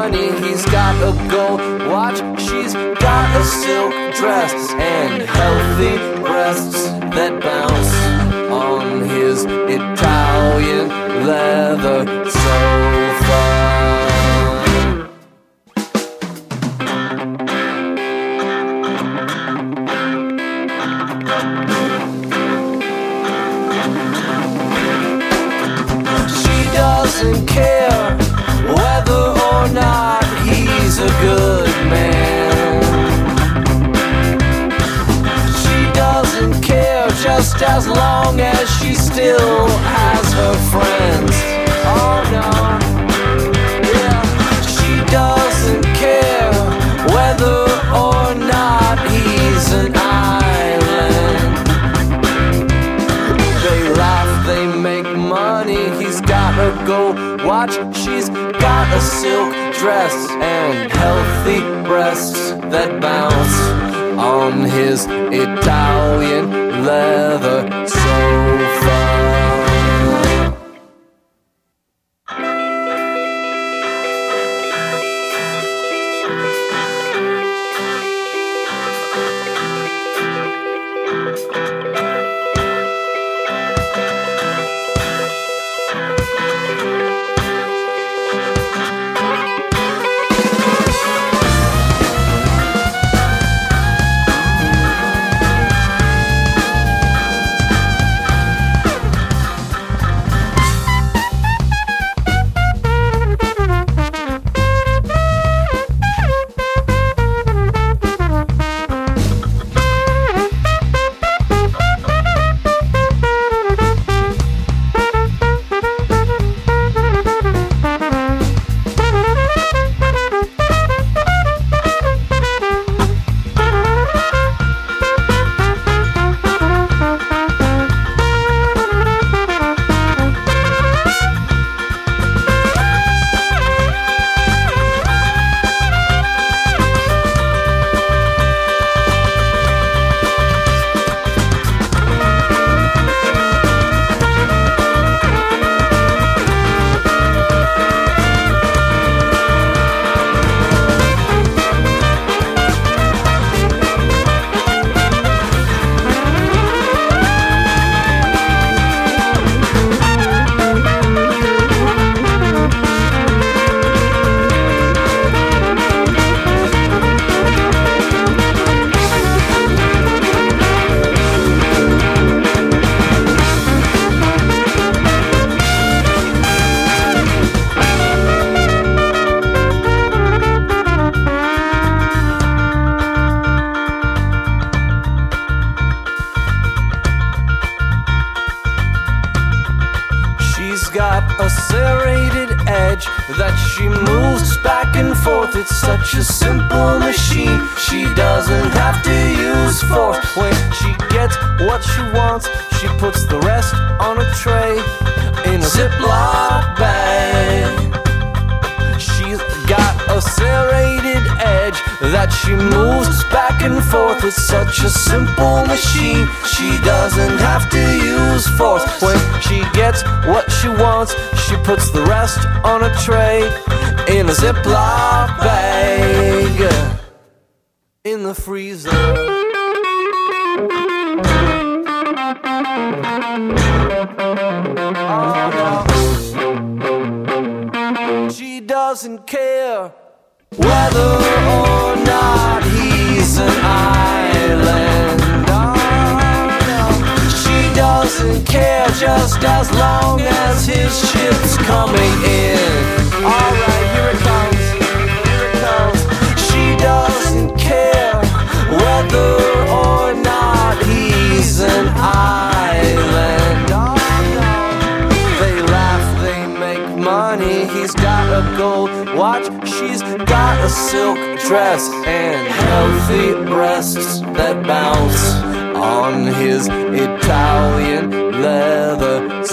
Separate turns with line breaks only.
money, he's got a gold watch. She's got a silk dress and healthy breasts that bounce on his Italian leather sofa. Doesn't care whether or not he's a good man. She doesn't care just as long as she still has her friends. Oh no, yeah. She doesn't care whether or not he's an island. They laugh, they make money, he's got a gold watch. She's got a silk dress and healthy breasts that bounce on his Italian leather sofa. Got a serrated edge that she moves back and forth. It's such a simple machine. She doesn't have to use force. When she gets what she wants, she puts the rest on a tray in a Ziploc bag. She's got a serrated edge that she moves back and forth with such a simple machine. She doesn't have to use force. When she gets what she wants, she puts the rest on a tray in a Ziploc bag in the freezer. Oh no. She doesn't care whether or not he's an island. Oh no. She doesn't care just as long as his ship's coming in. Alright, here it comes, here it comes. She doesn't care whether or not he's an island. Oh no. They laugh, they make money, he's got a gold watch. She's got a silk dress and healthy breasts that bounce on his Italian leather